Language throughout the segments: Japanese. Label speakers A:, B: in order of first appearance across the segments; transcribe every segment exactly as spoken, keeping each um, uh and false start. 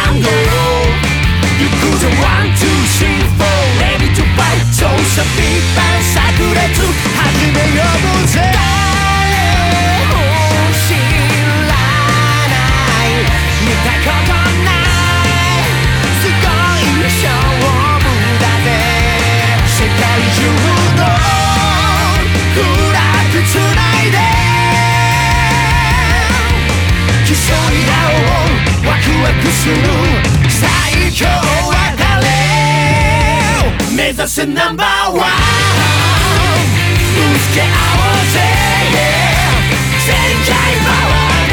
A: 番号行くぞワンツースリーフォーレディトゥファイトそうさビッバン炸裂始めようぜ誰も知らない見たことないすごい勝負だぜ世界中のフラッグつないで競い合おうワクワクする最強は誰目指せナンバーワンぶつけ合おうぜ、yeah、全開パワーで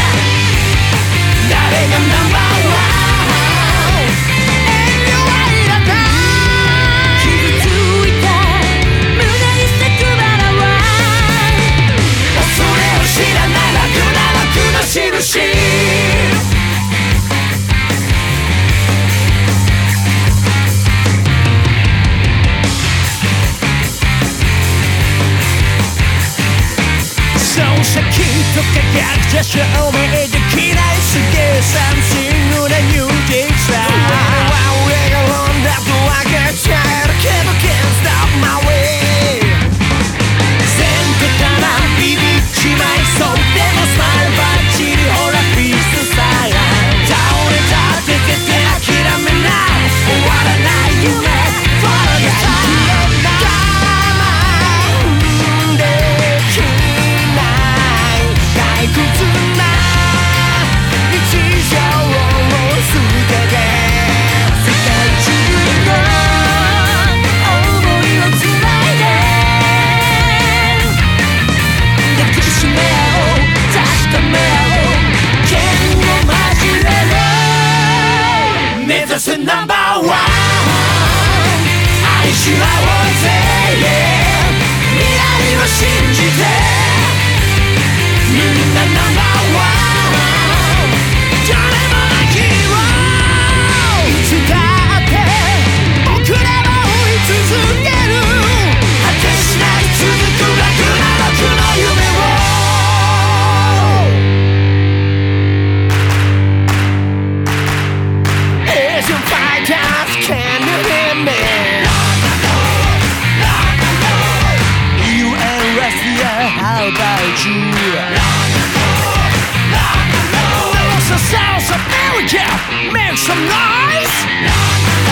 A: 誰がナンバーワン遠慮はいらない傷ついた胸に咲くバラは恐れを知らない楽な楽な印さきっと輝くじゃ証明できないすげえサムシングなニューディーさ俺は俺がロンだと分かっちゃえるけど Can't stop my way 全部たらビビっちまいそうでもスマイルバッチリほらピースサイラン倒れたって絶対諦めない終わらない夢 Follow the sun退屈な日常を捨てて世界中の想いをつないで抱きしめ合おう確かめ合おう剣を交えろ目指せナンバーワン愛し合おうぜ、yeah、未来を信じてみんなナンバーワン誰もがヒーローいつだって僕らは追い続ける果てしない続く楽な楽の夢を Asian fighters can you hear me You and Russia how about you South America, make some noise!